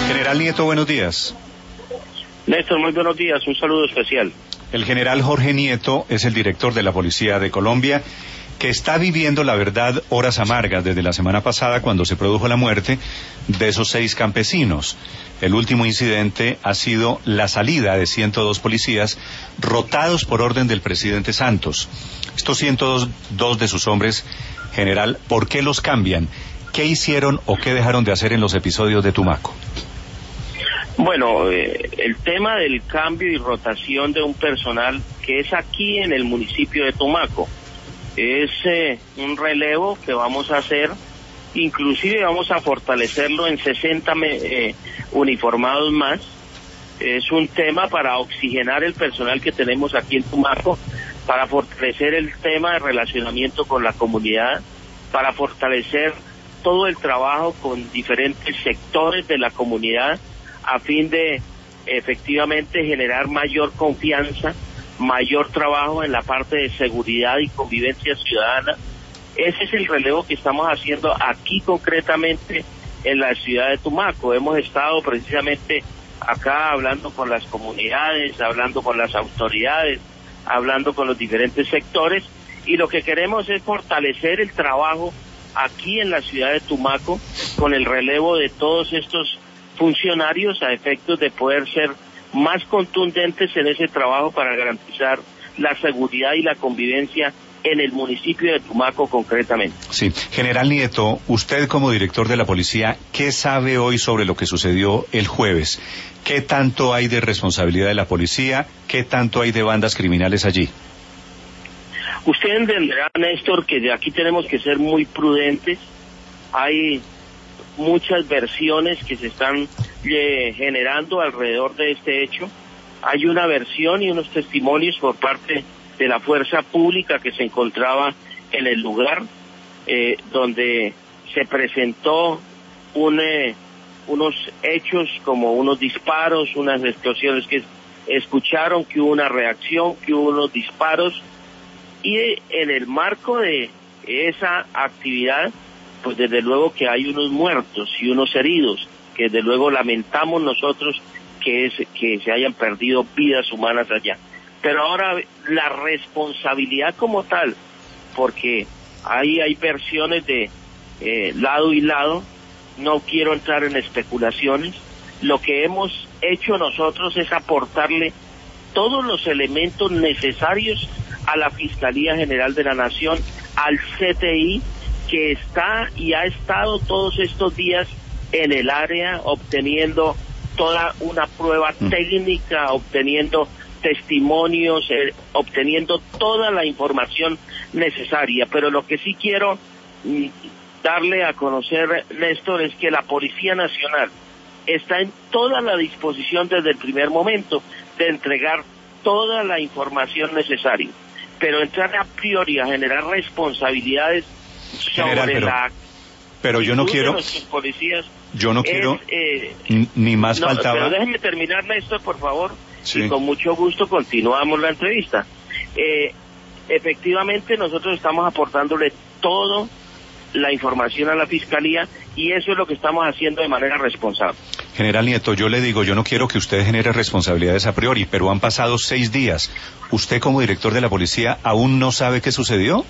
General Nieto, buenos días. Néstor, muy buenos días, un saludo especial. El general Jorge Nieto es el director de la Policía de Colombia, que está viviendo, la verdad, horas amargas desde la semana pasada cuando se produjo la muerte de esos 6 campesinos. El último incidente ha sido la salida de 102 policías rotados por orden del presidente Santos. Estos 102 de sus hombres, general, ¿por qué los cambian? ¿Qué hicieron o qué dejaron de hacer en los episodios de Tumaco? Bueno, el tema del cambio y rotación de un personal que es aquí en el municipio de Tumaco es un relevo que vamos a hacer, inclusive vamos a fortalecerlo en 60 uniformados más. Es un tema para oxigenar el personal que tenemos aquí en Tumaco, para fortalecer el tema de relacionamiento con la comunidad, para fortalecer todo el trabajo con diferentes sectores de la comunidad, a fin de efectivamente generar mayor confianza, mayor trabajo en la parte de seguridad y convivencia ciudadana. Ese es el relevo que estamos haciendo aquí concretamente en la ciudad de Tumaco. Hemos estado precisamente acá hablando con las comunidades, hablando con las autoridades, hablando con los diferentes sectores, y lo que queremos es fortalecer el trabajo aquí en la ciudad de Tumaco con el relevo de todos estos funcionarios a efectos de poder ser más contundentes en ese trabajo para garantizar la seguridad y la convivencia en el municipio de Tumaco concretamente. Sí, general Nieto, usted como director de la policía, ¿qué sabe hoy sobre lo que sucedió el jueves? ¿Qué tanto hay de responsabilidad de la policía? ¿Qué tanto hay de bandas criminales allí? Usted entenderá, Néstor, que de aquí tenemos que ser muy prudentes. Hay muchas versiones que se están generando alrededor de este hecho. Hay una versión y unos testimonios por parte de la fuerza pública que se encontraba en el lugar, donde se presentó unos hechos como unos disparos, unas explosiones que escucharon, que hubo una reacción, que hubo unos disparos, y en el marco de esa actividad, pues desde luego que hay unos muertos y unos heridos, que desde luego lamentamos nosotros que se hayan perdido vidas humanas allá. Pero ahora la responsabilidad como tal, porque ahí hay versiones de lado y lado, no quiero entrar en especulaciones. Lo que hemos hecho nosotros es aportarle todos los elementos necesarios a la Fiscalía General de la Nación, al CTI, que está y ha estado todos estos días en el área obteniendo toda una prueba técnica, obteniendo testimonios, obteniendo toda la información necesaria. Pero lo que sí quiero darle a conocer, Néstor, es que la Policía Nacional está en toda la disposición desde el primer momento de entregar toda la información necesaria. Pero entrar a priori a generar responsabilidades sobre pero yo no quiero, policías, yo no quiero, ni más faltaba. Pero déjeme terminar, Néstor, por favor, sí. Y con mucho gusto continuamos la entrevista. Efectivamente, nosotros estamos aportándole toda la información a la Fiscalía, y eso es lo que estamos haciendo de manera responsable. General Nieto, yo le digo, yo no quiero que usted genere responsabilidades a priori, pero han pasado 6 días. ¿Usted como director de la policía aún no sabe qué sucedió?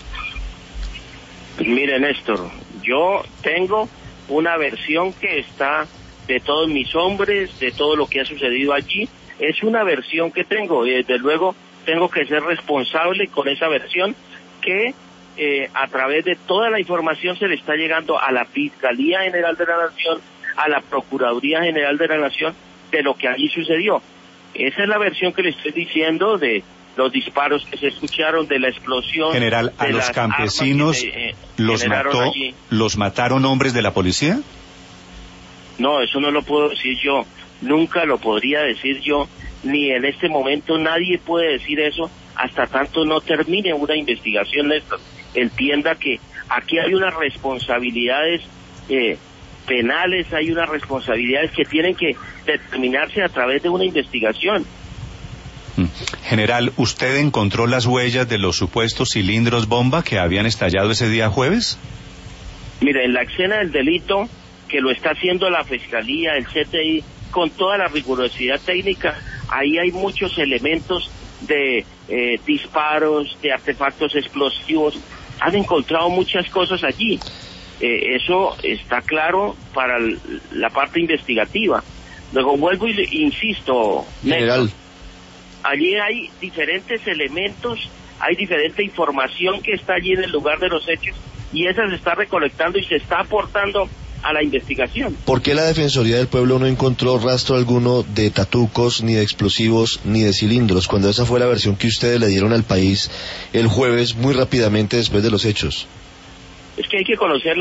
Mire, Néstor, yo tengo una versión que está de todos mis hombres, de todo lo que ha sucedido allí. Es una versión que tengo, y desde luego tengo que ser responsable con esa versión que a través de toda la información se le está llegando a la Fiscalía General de la Nación, a la Procuraduría General de la Nación, de lo que allí sucedió. Esa es la versión que le estoy diciendo de los disparos que se escucharon, de la explosión. General, ¿a los campesinos los mataron hombres de la policía? No, eso no lo puedo decir yo, nunca lo podría decir yo, ni en este momento nadie puede decir eso hasta tanto no termine una investigación de esto. Entienda que aquí hay unas responsabilidades penales, hay unas responsabilidades que tienen que determinarse a través de una investigación. General, ¿usted encontró las huellas de los supuestos cilindros bomba que habían estallado ese día jueves? Mire, en la escena del delito que lo está haciendo la Fiscalía, el CTI, con toda la rigurosidad técnica. Ahí hay muchos elementos de disparos, de artefactos explosivos. Han encontrado muchas cosas allí. Eso está claro para la parte investigativa. Luego vuelvo y insisto, general, Néstor, allí hay diferentes elementos, hay diferente información que está allí en el lugar de los hechos, y esa se está recolectando y se está aportando a la investigación. ¿por qué la Defensoría del Pueblo no encontró rastro alguno de tatucos, ni de explosivos, ni de cilindros, cuando esa fue la versión que ustedes le dieron al país el jueves, muy rápidamente después de los hechos? Es que hay que conocer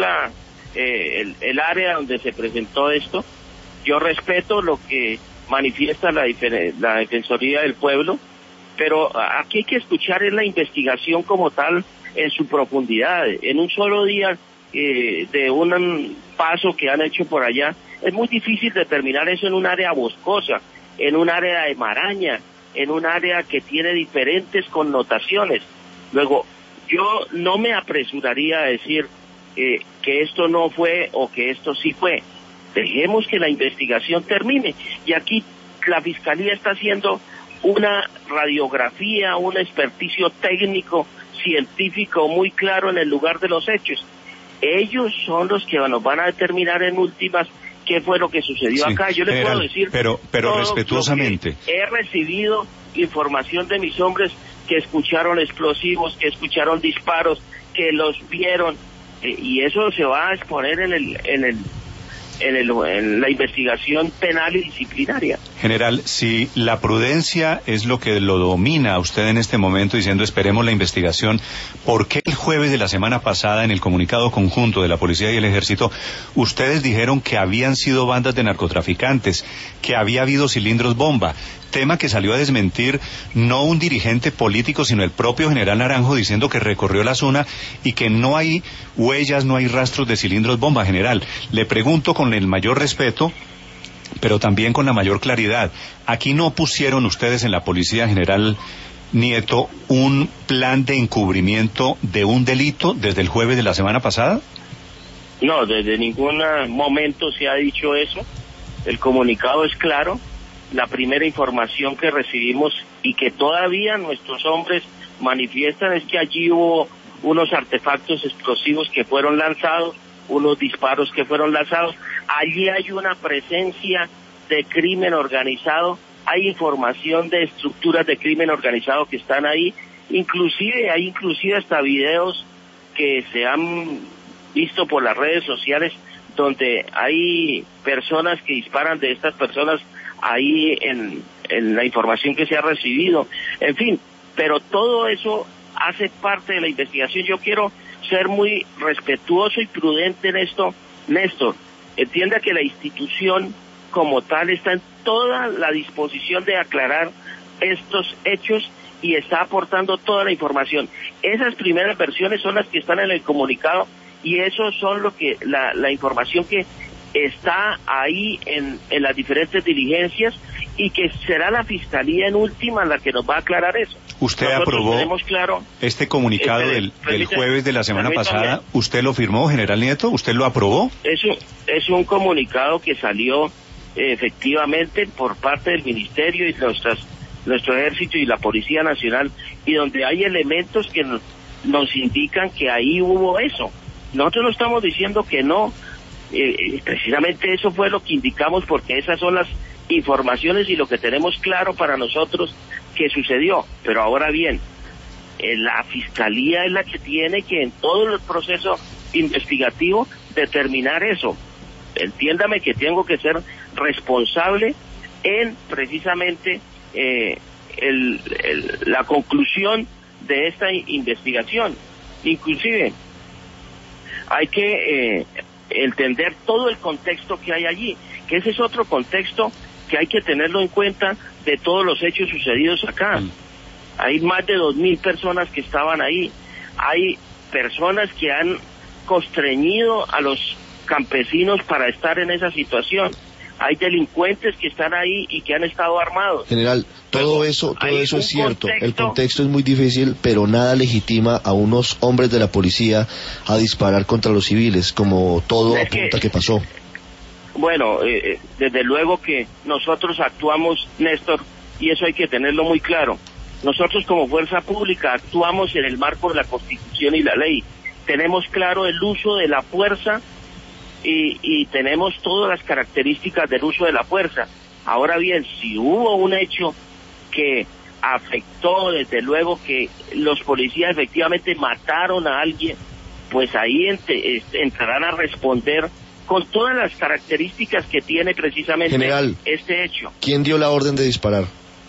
el área donde se presentó esto. Yo respeto lo que manifiesta la Defensoría del Pueblo, pero aquí hay que escuchar la investigación como tal en su profundidad. En un solo día de un paso que han hecho por allá, es muy difícil determinar eso en un área boscosa, en un área de maraña, en un área que tiene diferentes connotaciones. Luego, yo no me apresuraría a decir que esto no fue o que esto sí fue. Dejemos que la investigación termine. Y aquí la Fiscalía está haciendo una radiografía, un experticio técnico, científico muy claro en el lugar de los hechos. Ellos son los que nos van a determinar en últimas qué fue lo que sucedió acá. Yo les puedo decir, pero respetuosamente, he recibido información de mis hombres que escucharon explosivos, que escucharon disparos, que los vieron, y eso se va a exponer en la investigación penal y disciplinaria. General, si la prudencia es lo que lo domina a usted en este momento, diciendo esperemos la investigación, ¿por qué el jueves de la semana pasada, en el comunicado conjunto de la Policía y el Ejército, ustedes dijeron que habían sido bandas de narcotraficantes, que había habido cilindros bomba? Tema que salió a desmentir no un dirigente político, sino el propio general Naranjo, diciendo que recorrió la zona y que no hay huellas, no hay rastros de cilindros bomba. General, le pregunto con el mayor respeto, pero también con la mayor claridad, ¿aquí no pusieron ustedes en la Policía, General Nieto, un plan de encubrimiento de un delito desde el jueves de la semana pasada? No, desde ningún momento se ha dicho eso. El comunicado es claro. La primera información que recibimos y que todavía nuestros hombres manifiestan es que allí hubo unos artefactos explosivos que fueron lanzados, unos disparos que fueron lanzados. Allí hay una presencia de crimen organizado, hay información de estructuras de crimen organizado que están ahí, hay hasta videos que se han visto por las redes sociales donde hay personas que disparan de estas personas ahí en la información que se ha recibido. En fin, pero todo eso hace parte de la investigación. Yo quiero ser muy respetuoso y prudente en esto, Néstor. Entienda que la institución como tal está en toda la disposición de aclarar estos hechos y está aportando toda la información. Esas primeras versiones son las que están en el comunicado y eso son la información que está ahí en las diferentes diligencias y que será la Fiscalía en última la que nos va a aclarar eso. ¿Usted Nosotros aprobó claro, este comunicado del jueves de la semana pasada? ¿Usted lo firmó, General Nieto? ¿Usted lo aprobó? Eso es un comunicado que salió efectivamente por parte del Ministerio y nuestro Ejército y la Policía Nacional, y donde hay elementos que nos indican que ahí hubo eso. Nosotros no estamos diciendo que no. Precisamente eso fue lo que indicamos, porque esas son las informaciones y lo que tenemos claro para nosotros que sucedió. Pero ahora bien, la Fiscalía es la que tiene que en todo el proceso investigativo determinar eso. Entiéndame que tengo que ser responsable en precisamente la conclusión de esta investigación. Inclusive hay que entender todo el contexto que hay allí, que ese es otro contexto que hay que tenerlo en cuenta de todos los hechos sucedidos acá. Hay más de 2.000 personas que estaban ahí, hay personas que han constreñido a los campesinos para estar en esa situación, hay delincuentes que están ahí y que han estado armados. General, todo eso es cierto, el contexto es muy difícil, pero nada legitima a unos hombres de la policía a disparar contra los civiles, como todo apunta que pasó. Bueno, desde luego que nosotros actuamos, Néstor, y eso hay que tenerlo muy claro. Nosotros como fuerza pública actuamos en el marco de la Constitución y la ley. Tenemos claro el uso de la fuerza y tenemos todas las características del uso de la fuerza. Ahora bien, si hubo un hecho que afectó, desde luego que los policías efectivamente mataron a alguien, pues ahí entrarán a responder con todas las características que tiene precisamente General, este hecho. ¿Quién dio la orden de disparar?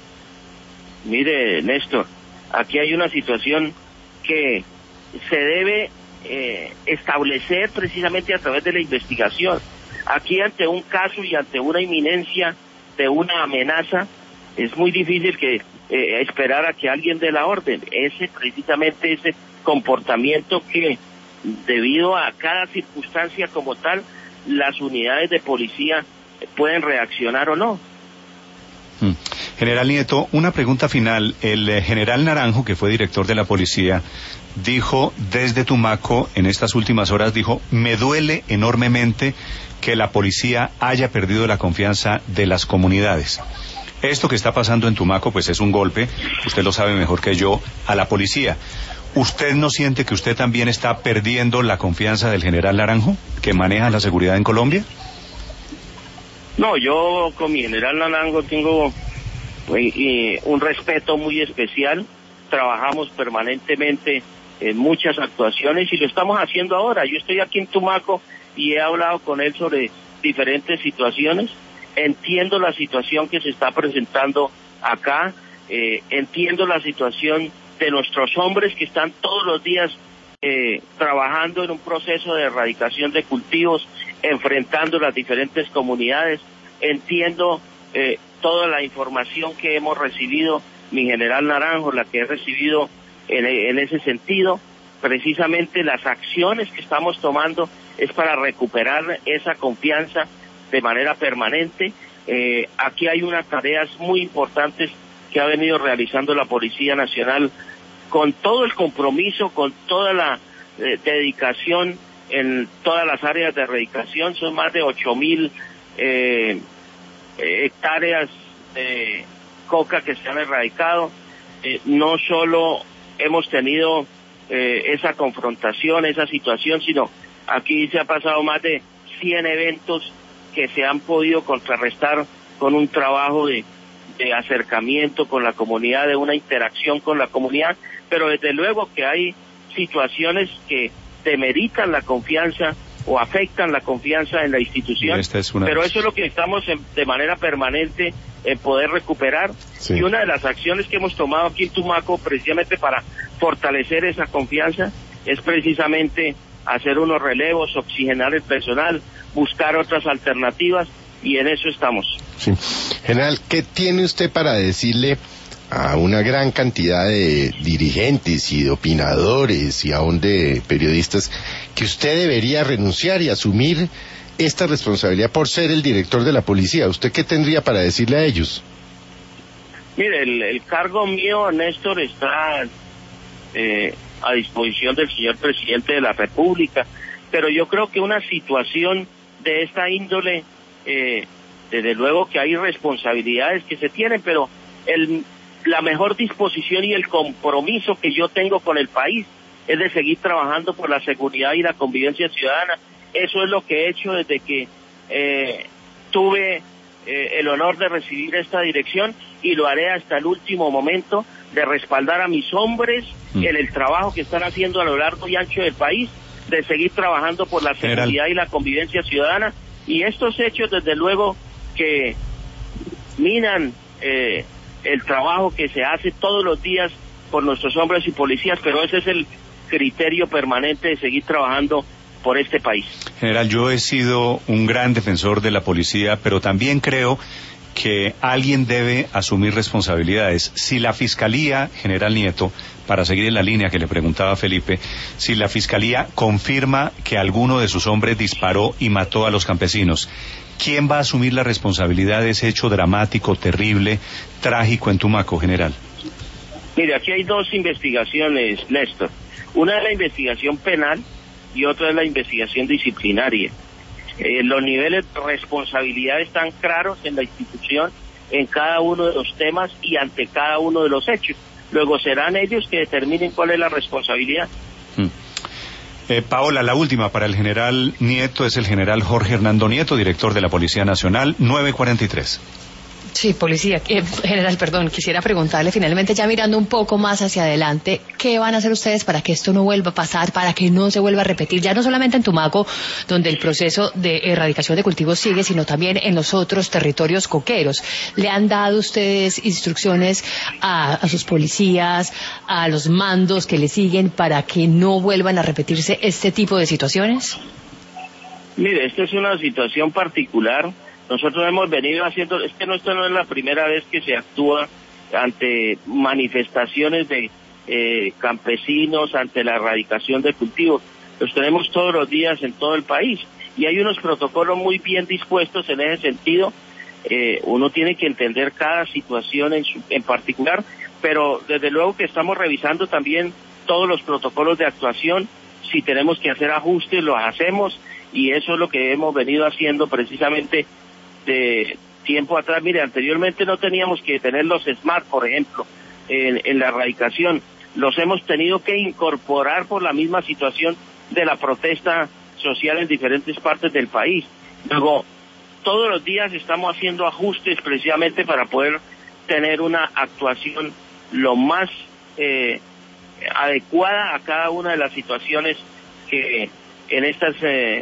Mire, Néstor, aquí hay una situación que se debe establecer precisamente a través de la investigación. Aquí, ante un caso y ante una inminencia de una amenaza, es muy difícil que esperar a que alguien dé la orden. Precisamente ese comportamiento que, debido a cada circunstancia como tal, las unidades de policía pueden reaccionar o no. General Nieto, una pregunta final. El general Naranjo, que fue director de la policía, dijo desde Tumaco, en estas últimas horas, dijo: me duele enormemente que la policía haya perdido la confianza de las comunidades. Esto que está pasando en Tumaco, pues es un golpe, usted lo sabe mejor que yo, a la policía. ¿Usted no siente que usted también está perdiendo la confianza del general Naranjo, que maneja la seguridad en Colombia? No, yo con mi general Naranjo tengo un respeto muy especial. Trabajamos permanentemente en muchas actuaciones y lo estamos haciendo ahora. Yo estoy aquí en Tumaco y he hablado con él sobre diferentes situaciones. Entiendo la situación que se está presentando acá, entiendo la situación de nuestros hombres que están todos los días trabajando en un proceso de erradicación de cultivos, enfrentando las diferentes comunidades. Entiendo toda la información que hemos recibido, mi general Naranjo, la que he recibido en ese sentido. Precisamente las acciones que estamos tomando es para recuperar esa confianza de manera permanente. Aquí hay unas tareas muy importantes que ha venido realizando la Policía Nacional con todo el compromiso, con toda la dedicación en todas las áreas de erradicación. Son más de 8,000 hectáreas de coca que se han erradicado. No solo hemos tenido esa confrontación, esa situación, sino aquí se ha pasado más de 100 eventos que se han podido contrarrestar con un trabajo de acercamiento con la comunidad, de una interacción con la comunidad, pero desde luego que hay situaciones que demeritan la confianza o afectan la confianza en la institución, pero eso es lo que estamos de manera permanente en poder recuperar. Sí. Y una de las acciones que hemos tomado aquí en Tumaco precisamente para fortalecer esa confianza es precisamente hacer unos relevos, oxigenar el personal, buscar otras alternativas, y en eso estamos. Sí. General, ¿qué tiene usted para decirle a una gran cantidad de dirigentes y de opinadores y aún de periodistas que usted debería renunciar y asumir esta responsabilidad por ser el director de la policía? ¿Usted qué tendría para decirle a ellos? Mire, el cargo mío, Néstor, está a disposición del señor presidente de la República, pero yo creo que una situación de esta índole, desde luego que hay responsabilidades que se tienen, pero la mejor disposición y el compromiso que yo tengo con el país es de seguir trabajando por la seguridad y la convivencia ciudadana. Eso es lo que he hecho desde que tuve el honor de recibir esta dirección, y lo haré hasta el último momento, de respaldar a mis hombres en el trabajo que están haciendo a lo largo y ancho del país, de seguir trabajando por la seguridad y la convivencia ciudadana. Y estos hechos, desde luego, que minan el trabajo que se hace todos los días por nuestros hombres y policías, pero ese es el criterio permanente de seguir trabajando por este país. General, yo he sido un gran defensor de la policía, pero también creo que alguien debe asumir responsabilidades. Si la Fiscalía, General Nieto, para seguir en la línea que le preguntaba Felipe, si la Fiscalía confirma que alguno de sus hombres disparó y mató a los campesinos, ¿quién va a asumir la responsabilidad de ese hecho dramático, terrible, trágico en Tumaco, General? Mire, aquí hay dos investigaciones, Néstor. Una es la investigación penal y otra es la investigación disciplinaria. Los niveles de responsabilidad están claros en la institución, en cada uno de los temas y ante cada uno de los hechos. Luego serán ellos que determinen cuál es la responsabilidad. Paola, la última para el general Nieto es el general Jorge Hernando Nieto, director de la Policía Nacional, 9:43. Sí, general, perdón, quisiera preguntarle finalmente, ya mirando un poco más hacia adelante, ¿qué van a hacer ustedes para que esto no vuelva a pasar, para que no se vuelva a repetir? Ya no solamente en Tumaco, donde el proceso de erradicación de cultivos sigue, sino también en los otros territorios coqueros. ¿Le han dado ustedes instrucciones a sus policías, a los mandos que le siguen, para que no vuelvan a repetirse este tipo de situaciones? Mire, esta es una situación particular. Nosotros hemos venido haciendo, esto no es la primera vez que se actúa ante manifestaciones de campesinos, ante la erradicación de cultivos. Los tenemos todos los días en todo el país y hay unos protocolos muy bien dispuestos en ese sentido. Uno tiene que entender cada situación en particular, pero desde luego que estamos revisando también todos los protocolos de actuación. Si tenemos que hacer ajustes, los hacemos, y eso es lo que hemos venido haciendo precisamente de tiempo atrás. Mire, anteriormente no teníamos que tener los SMART, por ejemplo, en la erradicación. Los hemos tenido que incorporar por la misma situación de la protesta social en diferentes partes del país. Luego, todos los días estamos haciendo ajustes precisamente para poder tener una actuación lo más adecuada a cada una de las situaciones que en estas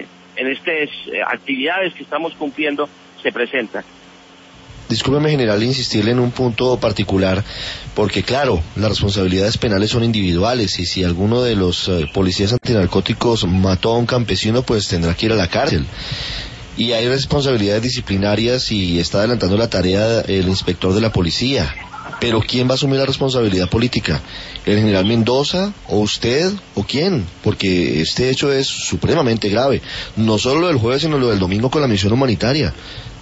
actividades que estamos cumpliendo se presentan. Discúlpeme, general, insistirle en un punto particular, porque claro, las responsabilidades penales son individuales, y si alguno de los policías antinarcóticos mató a un campesino, pues tendrá que ir a la cárcel. Y hay responsabilidades disciplinarias y está adelantando la tarea el inspector de la policía. Pero ¿quién va a asumir la responsabilidad política? ¿El general Mendoza o usted o quién? Porque este hecho es supremamente grave. No solo lo del jueves, sino lo del domingo con la misión humanitaria.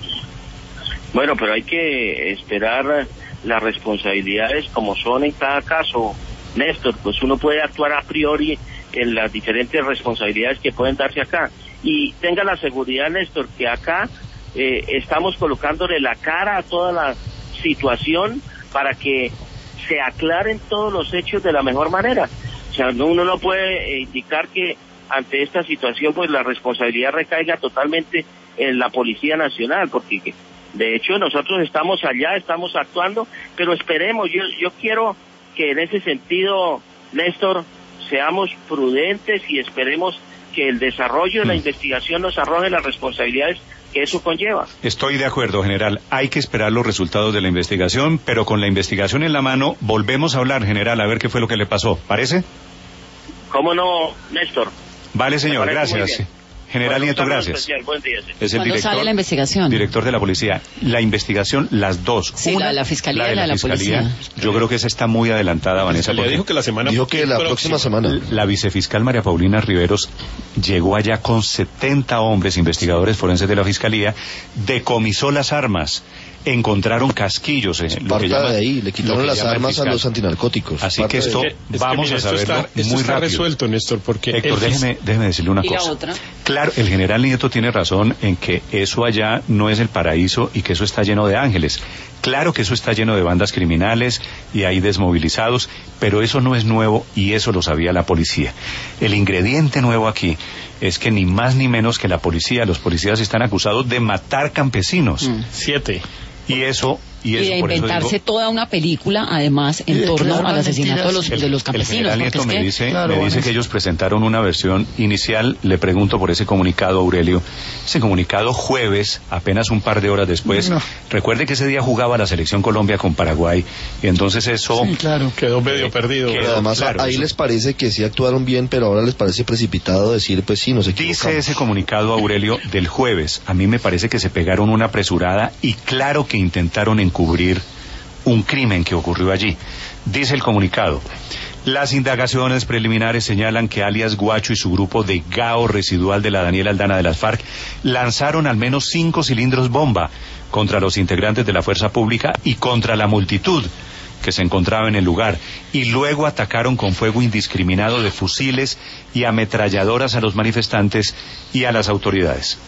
Bueno, pero hay que esperar las responsabilidades como son en cada caso, Néstor. Pues uno puede actuar a priori en las diferentes responsabilidades que pueden darse acá. Y tenga la seguridad, Néstor, que acá estamos colocándole la cara a toda la situación para que se aclaren todos los hechos de la mejor manera. O sea, uno no puede indicar que ante esta situación pues la responsabilidad recaiga totalmente en la Policía Nacional, porque de hecho nosotros estamos allá, estamos actuando, pero esperemos, yo quiero que en ese sentido, Néstor, seamos prudentes y esperemos que el desarrollo de la investigación nos arroje las responsabilidades que eso conlleva. Estoy de acuerdo, general. Hay que esperar los resultados de la investigación, pero con la investigación en la mano, volvemos a hablar, general, a ver qué fue lo que le pasó. ¿Parece? ¿Cómo no, Néstor? Vale, señor, gracias. General Nieto, gracias. Buen día, sí. Es el ¿Cuándo sale la investigación? Director de la policía. La investigación, las dos. Sí, una, la fiscalía y la de la policía. Yo creo que esa está muy adelantada, Vanessa. Dijo que la próxima semana. La vicefiscal María Paulina Riveros llegó allá con 70 hombres investigadores forenses de la fiscalía, decomisó las armas, encontraron casquillos. Parte de ahí, le quitaron las armas a los antinarcóticos. Así que esto vamos a saberlo muy está rápido. Resuelto, Néstor, porque Héctor, déjeme decirle una ¿Y cosa. la otra? Claro, el general Nieto tiene razón en que eso allá no es el paraíso y que eso está lleno de ángeles. Claro que eso está lleno de bandas criminales y hay desmovilizados, pero eso no es nuevo y eso lo sabía la policía. El ingrediente nuevo aquí es que ni más ni menos que los policías están acusados de matar campesinos. 7. Y eso Y de inventarse toda una película, además, en torno al asesinato de los campesinos. El general Nieto me dice que ellos presentaron una versión inicial. Le pregunto por ese comunicado, Aurelio. Ese comunicado jueves, apenas un par de horas después. No. Recuerde que ese día jugaba la selección Colombia con Paraguay. Y entonces eso... Sí, claro. Quedó medio perdido. Pero además, claro, ahí les parece que sí actuaron bien, pero ahora les parece precipitado decir, pues sí, nos equivocamos. Dice ese comunicado, Aurelio, del jueves. A mí me parece que se pegaron una apresurada y claro que intentaron encubrir un crimen que ocurrió allí. Dice el comunicado: las indagaciones preliminares señalan que alias Guacho y su grupo de GAO residual de la Daniela Aldana de las FARC lanzaron al menos 5 cilindros bomba contra los integrantes de la fuerza pública y contra la multitud que se encontraba en el lugar, y luego atacaron con fuego indiscriminado de fusiles y ametralladoras a los manifestantes y a las autoridades.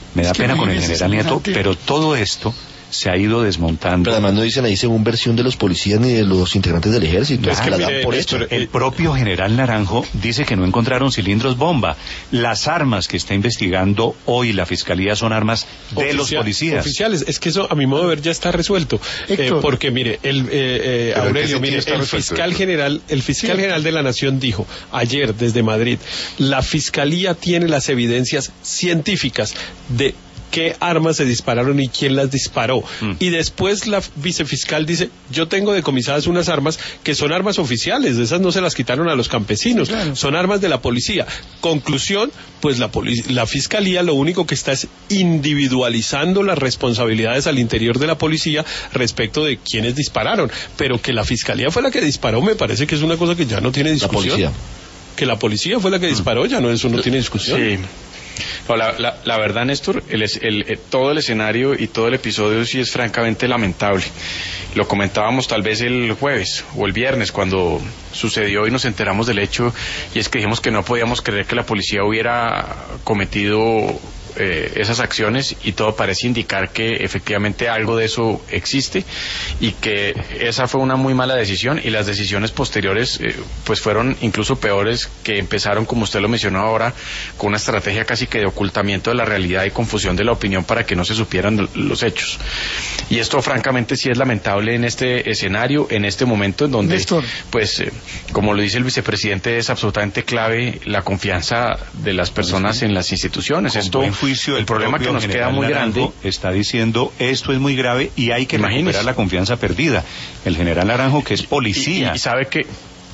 Me da pena con el general Nieto, pero todo esto se ha ido desmontando. Pero además no dicen ahí según versión de los policías ni de los integrantes del ejército, es que la dan por hecho. El propio general Naranjo dice que no encontraron cilindros bomba. Las armas que está investigando hoy la fiscalía son armas de los policías. Oficiales, es que eso a mi modo de ver ya está resuelto. Porque mire, Aurelio, mire, el fiscal general de la Nación dijo ayer desde Madrid, la fiscalía tiene las evidencias científicas de qué armas se dispararon y quién las disparó. Y después la vicefiscal dice, yo tengo decomisadas unas armas que son armas oficiales, esas no se las quitaron a los campesinos, claro, son armas de la policía. Conclusión, pues la fiscalía lo único que está es individualizando las responsabilidades al interior de la policía respecto de quiénes dispararon, pero que la fiscalía fue la que disparó me parece que es una cosa que ya no tiene discusión. Que la policía fue la que disparó, ya no, eso no tiene discusión. Sí. No, la verdad, Néstor, todo el escenario y todo el episodio sí es francamente lamentable. Lo comentábamos tal vez el jueves o el viernes cuando sucedió y nos enteramos del hecho, y es que dijimos que no podíamos creer que la policía hubiera cometido esas acciones, y todo parece indicar que efectivamente algo de eso existe y que esa fue una muy mala decisión, y las decisiones posteriores pues fueron incluso peores, que empezaron, como usted lo mencionó ahora, con una estrategia casi que de ocultamiento de la realidad y confusión de la opinión para que no se supieran los hechos. Y esto francamente sí es lamentable en este escenario, en este momento en donde pues como lo dice el vicepresidente, es absolutamente clave la confianza de las personas en las instituciones. Esto, el problema que nos queda muy grande, está diciendo esto es muy grave y hay que recuperar la confianza perdida. El general Naranjo, que es policía, y sabe que,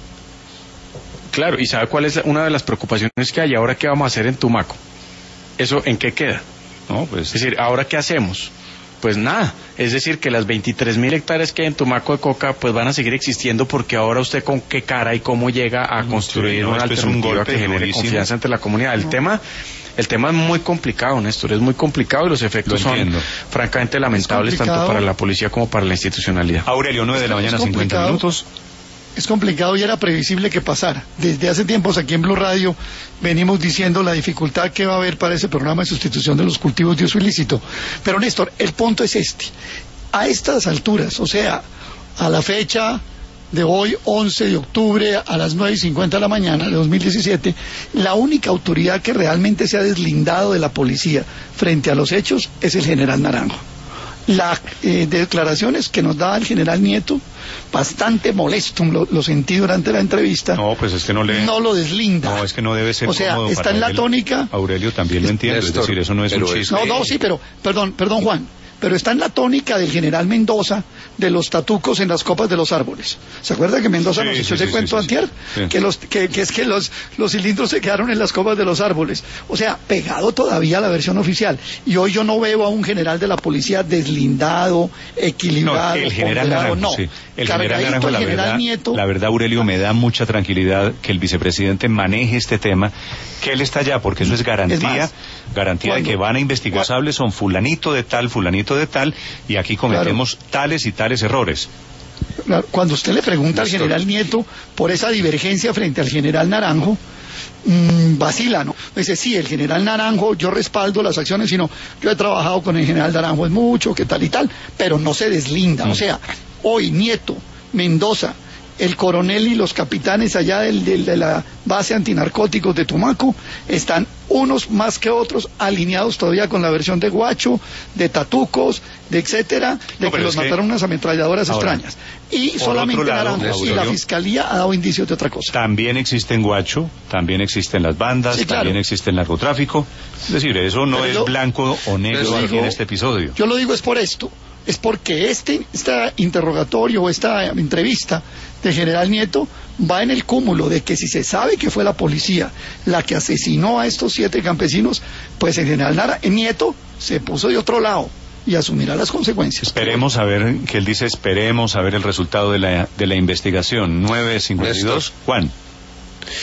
claro, y sabe cuál es una de las preocupaciones que hay. Ahora, ¿qué vamos a hacer en Tumaco? ¿Eso en qué queda? No, pues, es decir, ¿ahora qué hacemos? Pues nada, es decir, que las 23.000 hectáreas que hay en Tumaco de coca pues van a seguir existiendo, porque ahora usted con qué cara y cómo llega a construir una alternativa que genere confianza entre la comunidad. El tema es muy complicado, Néstor, es muy complicado, y los efectos son francamente lamentables tanto para la policía como para la institucionalidad. Aurelio, 9 de la mañana, 50 minutos. Es complicado y era previsible que pasara. Desde hace tiempos aquí en Blue Radio venimos diciendo la dificultad que va a haber para ese programa de sustitución de los cultivos de uso ilícito. Pero Néstor, el punto es este. A estas alturas, o sea, a la fecha de hoy, 11 de octubre, a las 9:50 de la mañana de 2017, la única autoridad que realmente se ha deslindado de la policía frente a los hechos es el general Naranjo. Las declaraciones que nos da el general Nieto, bastante molesto, lo sentí durante la entrevista. No, pues es que no lo deslinda. No, es que no debe ser. O sea, está en la tónica. Aurelio también lo entiende, es decir, eso no es un chiste. Sí, pero, perdón, Juan, pero está en la tónica del general Mendoza, de los tatucos en las copas de los árboles. ¿Se acuerda que Mendoza nos hizo ese cuento antier? Sí. Que los cilindros se quedaron en las copas de los árboles. O sea, pegado todavía a la versión oficial. Y hoy yo no veo a un general de la policía deslindado, equilibrado, el general Naranjo, no. Sí. El general Naranjo, la verdad, Aurelio, me da mucha tranquilidad que el vicepresidente maneje este tema, que él está allá, porque eso es garantía, de que van a investigar. Responsables son fulanito de tal, y aquí cometemos tales y tales errores. Cuando usted le pregunta al general Nieto por esa divergencia frente al general Naranjo, vacila, ¿no? Dice, sí, el general Naranjo, yo respaldo las acciones, sino yo he trabajado con el general Naranjo, es mucho, que tal y tal, pero no se deslinda. O sea, hoy Nieto, Mendoza, el coronel y los capitanes allá de la base antinarcóticos de Tumaco están unos más que otros alineados todavía con la versión de Guacho, de Tatucos, de etcétera, de que los mataron unas ametralladoras extrañas. Y solamente Naranjo y la fiscalía ha dado indicios de otra cosa. También existe en Guacho, también existen las bandas, sí, también existe el narcotráfico. Es decir, eso no es blanco o negro aquí en este episodio. Yo lo digo es por esto. Es porque este interrogatorio o esta entrevista del general Nieto va en el cúmulo de que si se sabe que fue la policía la que asesinó a estos 7 campesinos, pues el general Nieto se puso de otro lado y asumirá las consecuencias. Esperemos a ver, que él dice, esperemos a ver el resultado de la investigación. 9:52. Juan.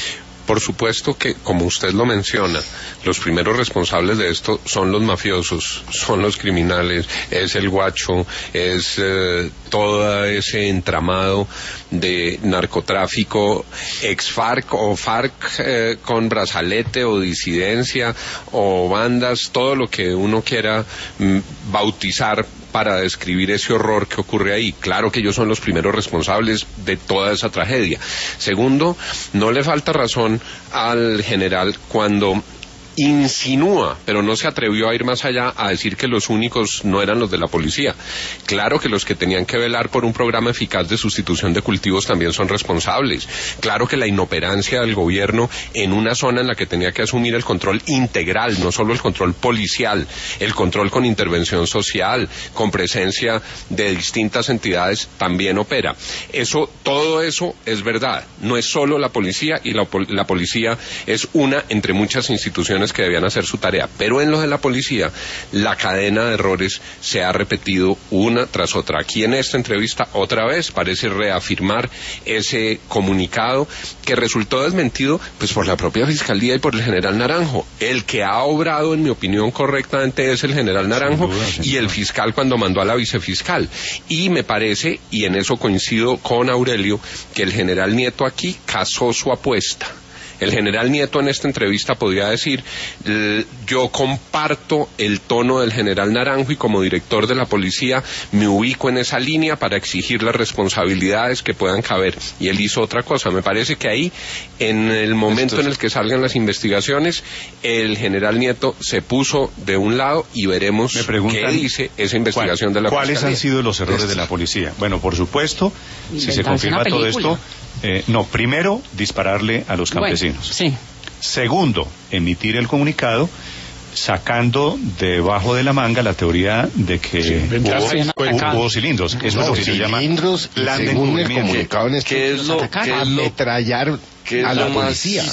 Por supuesto que, como usted lo menciona, los primeros responsables de esto son los mafiosos, son los criminales, es el guacho, es todo ese entramado de narcotráfico ex-FARC o FARC con brazalete o disidencia o bandas, todo lo que uno quiera bautizar para describir ese horror que ocurre ahí. Claro que ellos son los primeros responsables de toda esa tragedia. Segundo, no le falta razón al general cuando insinúa, pero no se atrevió a ir más allá, a decir que los únicos no eran los de la policía. Claro que los que tenían que velar por un programa eficaz de sustitución de cultivos también son responsables. Claro que la inoperancia del gobierno en una zona en la que tenía que asumir el control integral, no solo el control policial, el control con intervención social, con presencia de distintas entidades, también opera. Todo eso es verdad. No es solo la policía, y la policía es una entre muchas instituciones que debían hacer su tarea, pero en lo de la policía la cadena de errores se ha repetido una tras otra. Aquí en esta entrevista otra vez parece reafirmar ese comunicado que resultó desmentido pues por la propia Fiscalía y por el general Naranjo. El que ha obrado, en mi opinión, correctamente es el general Naranjo y el fiscal cuando mandó a la vicefiscal. Y me parece, y en eso coincido con Aurelio, que el general Nieto aquí casó su apuesta. El general Nieto en esta entrevista podía decir, yo comparto el tono del general Naranjo y como director de la policía me ubico en esa línea para exigir las responsabilidades que puedan caber. Y él hizo otra cosa. Me parece que ahí, en el momento en el que salgan las investigaciones, el general Nieto se puso de un lado y veremos qué dice esa investigación de la ¿Cuáles Fiscalía? han sido los errores de la policía? Bueno, por supuesto, si se confirma todo esto... primero, dispararle a los campesinos. Sí. Segundo, emitir el comunicado sacando debajo de la manga la teoría de que hubo cilindros. Eso es lo que se llama plan de encubrimiento. ¿Qué es lo ametrallar a la policía?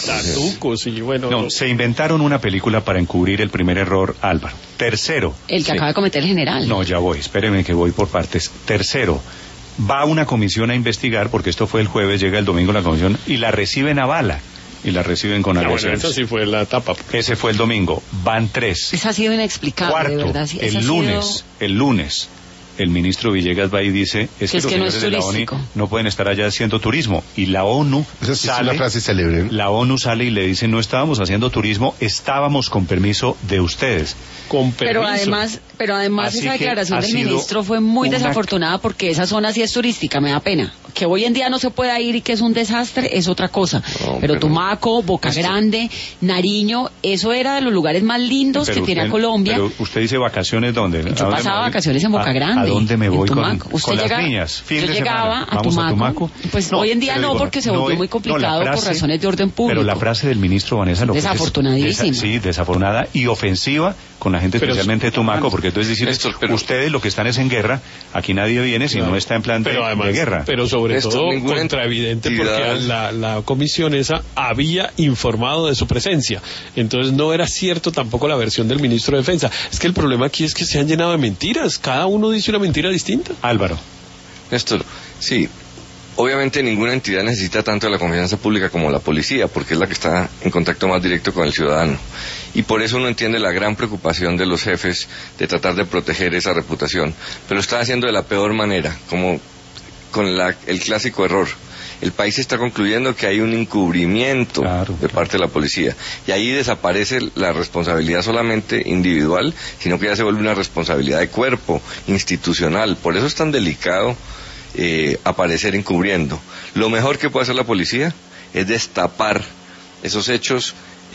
No, se inventaron una película para encubrir el primer error, Álvaro. Tercero. El que acaba de cometer el general. No, ya voy, espéreme que voy por partes. Tercero. Va una comisión a investigar, porque esto fue el jueves, llega el domingo la comisión, y la reciben a bala, y la reciben con agresiones. Bueno, esa sí fue la etapa. Ese fue el domingo, van 3. Esa ha sido inexplicable. Cuarto, de verdad. Sí, el lunes, el ministro Villegas va y dice, es que los señores no de la ONU no pueden estar allá haciendo turismo, y la ONU sale, una frase célebre, ¿no? La ONU sale y le dice, no estábamos haciendo turismo, estábamos con permiso de ustedes. Con permiso. Pero además esa declaración del ministro fue muy desafortunada porque esa zona sí es turística, me da pena. Que hoy en día no se pueda ir y que es un desastre es otra cosa. Pero Tumaco, Boca Grande, Nariño, eso era de los lugares más lindos que tiene Colombia. Pero usted dice vacaciones, ¿dónde? Yo pasaba vacaciones en Boca Grande. ¿A dónde me voy con las niñas? Yo llegaba a Tumaco. Pues hoy en día no, porque se volvió muy complicado por razones de orden público. Pero la frase del ministro Vanessa López desafortunadísima. Sí, desafortunada y ofensiva con la gente, especialmente de Tumaco, porque entonces decir, ustedes lo que están es en guerra, aquí nadie viene si no está en plan de guerra. Pero sobre todo contraevidente porque la comisión esa había informado de su presencia, entonces no era cierto tampoco la versión del ministro de Defensa. Es que el problema aquí es que se han llenado de mentiras, cada uno dice una mentira distinta. Álvaro. Néstor, sí, obviamente ninguna entidad necesita tanto de la confianza pública como la policía, porque es la que está en contacto más directo con el ciudadano. Y por eso uno entiende la gran preocupación de los jefes de tratar de proteger esa reputación. Pero lo están haciendo de la peor manera, como con el clásico error. El país está concluyendo que hay un encubrimiento de parte de la policía. Y ahí desaparece la responsabilidad solamente individual, sino que ya se vuelve una responsabilidad de cuerpo, institucional. Por eso es tan delicado aparecer encubriendo. Lo mejor que puede hacer la policía es destapar esos hechos,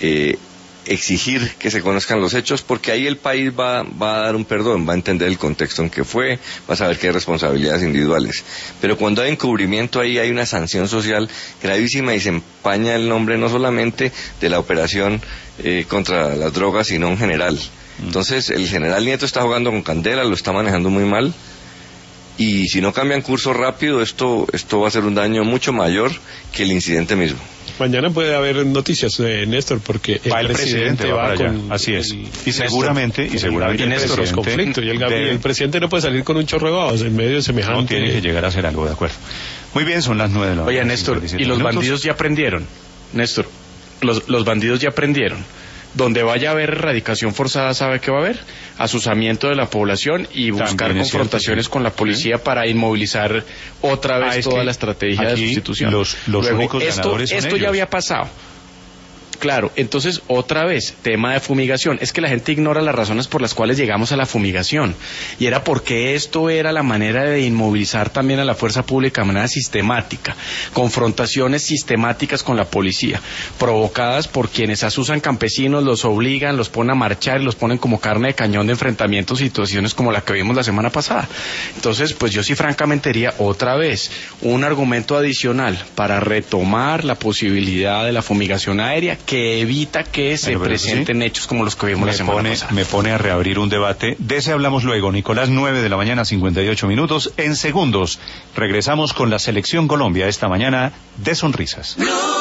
exigir que se conozcan los hechos, porque ahí el país va a dar un perdón, va a entender el contexto en que fue, va a saber que hay responsabilidades individuales. Pero cuando hay encubrimiento, ahí hay una sanción social gravísima y se empaña el nombre no solamente de la operación contra las drogas, sino en general. Entonces el general Nieto está jugando con candela, lo está manejando muy mal, y si no cambian curso rápido, esto va a ser un daño mucho mayor que el incidente mismo. Mañana puede haber noticias de Néstor, porque el presidente va para allá. Así es. Y seguramente Néstor los conflictos. Y el presidente no puede salir con un chorro de babos en medio de semejante. No tiene que llegar a hacer algo, de acuerdo. Muy bien, son las 9 de la noche. Oye, Néstor, ¿y los bandidos ya aprendieron? Néstor, los bandidos ya aprendieron. Donde vaya a haber erradicación forzada, ¿sabe qué va a haber? Asusamiento de la población y buscar confrontaciones con la policía para inmovilizar otra vez toda la estrategia de sustitución. Luego, únicos ganadores son esto ellos. Ya había pasado. Claro, entonces otra vez, tema de fumigación. Es que la gente ignora las razones por las cuales llegamos a la fumigación. Y era porque esto era la manera de inmovilizar también a la fuerza pública de manera sistemática. Confrontaciones sistemáticas con la policía, provocadas por quienes asusan campesinos, los obligan, los ponen a marchar y los ponen como carne de cañón de enfrentamientos, situaciones como la que vimos la semana pasada. Entonces, pues yo sí francamente diría otra vez un argumento adicional para retomar la posibilidad de la fumigación aérea, que evita que se presenten hechos como los que vimos la semana pasada. Me pone a reabrir un debate. De ese hablamos luego. Nicolás, 9:00 58 minutos. En segundos regresamos con la Selección Colombia esta mañana de Sonrisas.